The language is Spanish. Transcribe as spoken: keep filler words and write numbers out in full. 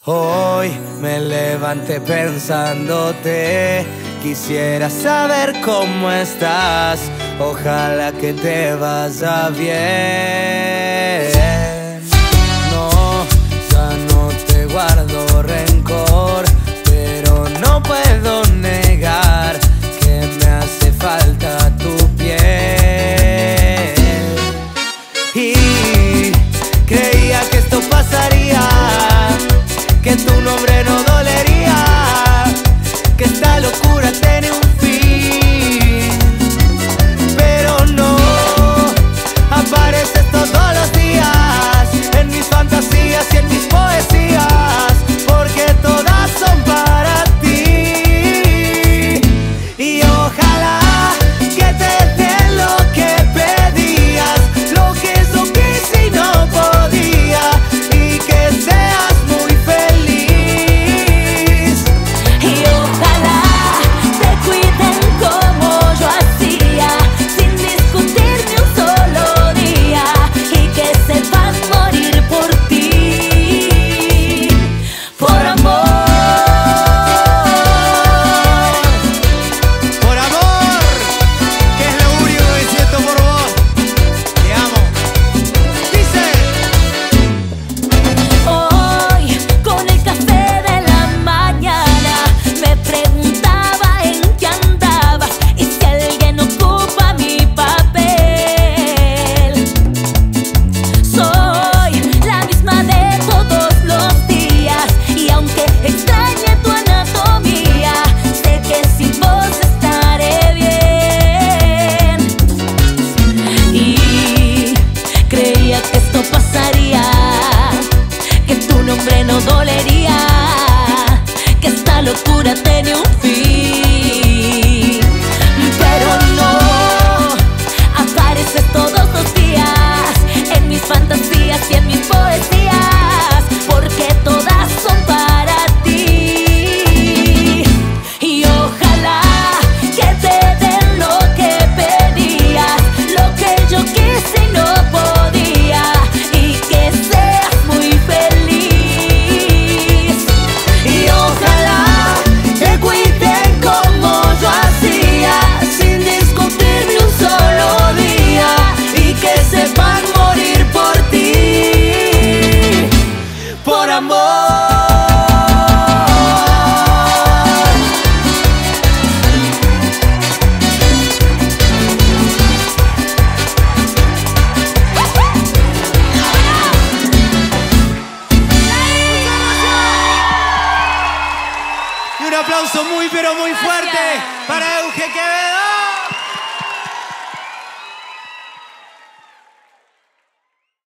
Hoy me levanté pensándote, quisiera saber cómo estás, ojalá que te vaya bien. No, ya no te guardo rencor, pero no puedo negar que me hace falta tu piel. Y creía que esto pasaría, que tu nombre no dolería, que esta locura tiene un fin. Pero no, apareces todos los días en mis fantasías y en mis poesías, porque todas son para ti. Y ojalá que te den lo que pedías, lo que yo quise y no podía, y que seas muy feliz. Y ojalá te cuiden como yo hacía, sin discutir ni un solo día, y que sepan morir por ti, por amor. Por amor, que es lo único que siento por vos. Te amo. Dice. Hoy, con el café de la mañana, me preguntaba en qué andabas y si alguien ocupa mi papel. Soy la misma de todos los días, y aunque extrañe tu anatomía, sé que sin vos estaré bien. Y creía que esto pasaría, que tu nombre no dolería, que esta locura tenía un fin. Pero no, apareces todos los días en mis fantasías y en mis poesías, porque todas son para ti. Y ojalá que te den lo que pedías, lo que yo quise y no podía, y que seas muy feliz. Y ojalá te cuiden como yo hacía, sin discutir ni un solo día, y que sepan morir por ti, por amor. Y un aplauso muy pero muy fuerte para